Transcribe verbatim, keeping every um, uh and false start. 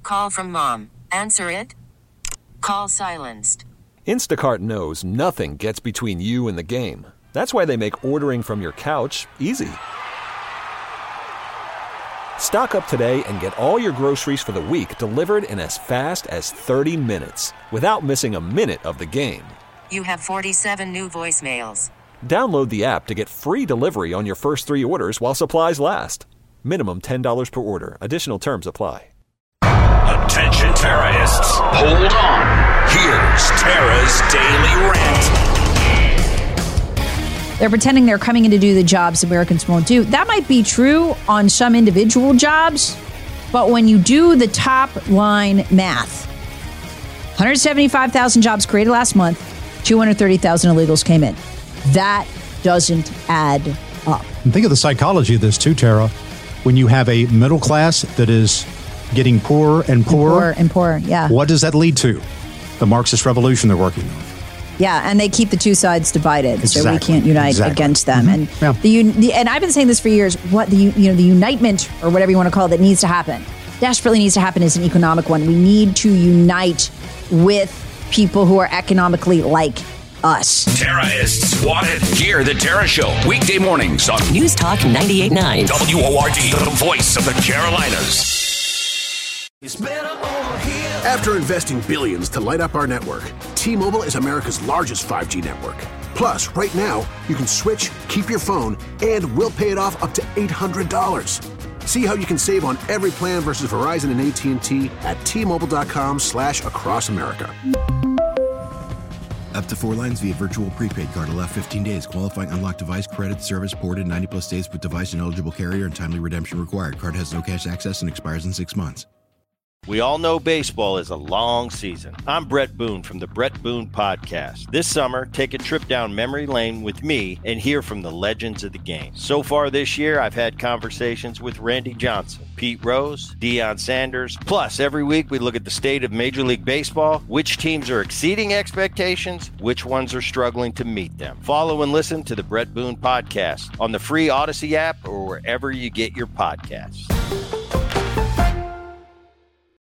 call from mom. Answer it. Call silenced. Instacart knows nothing gets between you and the game. That's why they make ordering from your couch easy. Stock up today and get all your groceries for the week delivered in as fast as thirty minutes without missing a minute of the game. You have forty-seven new voicemails. Download the app to get free delivery on your first three orders while supplies last. Minimum ten dollars per order. Additional terms apply. Attention terrorists. Hold on. Here's Tara's Daily Rant. They're pretending they're coming in to do the jobs Americans won't do. That might be true on some individual jobs, but when you do the top line math, one hundred seventy-five thousand jobs created last month, two hundred thirty thousand illegals came in. That doesn't add up. And think of the psychology of this too, Tara. When you have a middle class that is getting poorer and poorer. And poorer and poorer, yeah. What does that lead to? The Marxist revolution they're working on. Yeah, and they keep the two sides divided, Exactly. so we can't unite Exactly. against them. Mm-hmm. And Yeah. the, un- the and I've been saying this for years. What the you know the unitement or whatever you want to call it that needs to happen, desperately needs to happen, is an economic one. We need to unite with people who are economically like us. Terrorists wanted. Hear the Tara Show weekday mornings on News Talk ninety-eight point nine. W O R D, the voice of the Carolinas. After investing billions to light up our network, T-Mobile is America's largest five G network. Plus, right now, you can switch, keep your phone, and we'll pay it off up to eight hundred dollars. See how you can save on every plan versus Verizon and A T and T at T-Mobile.com slash across America. Up to four lines via virtual prepaid card. Allow fifteen days. Qualifying unlocked device credit service ported ninety plus days with device and eligible carrier and timely redemption required. Card has no cash access and expires in six months. We all know baseball is a long season. I'm Brett Boone from the Brett Boone Podcast. This summer, take a trip down memory lane with me and hear from the legends of the game. So far this year, I've had conversations with Randy Johnson, Pete Rose, Deion Sanders. Plus, every week we look at the state of Major League Baseball, which teams are exceeding expectations, which ones are struggling to meet them. Follow and listen to the Brett Boone Podcast on the free Odyssey app or wherever you get your podcasts.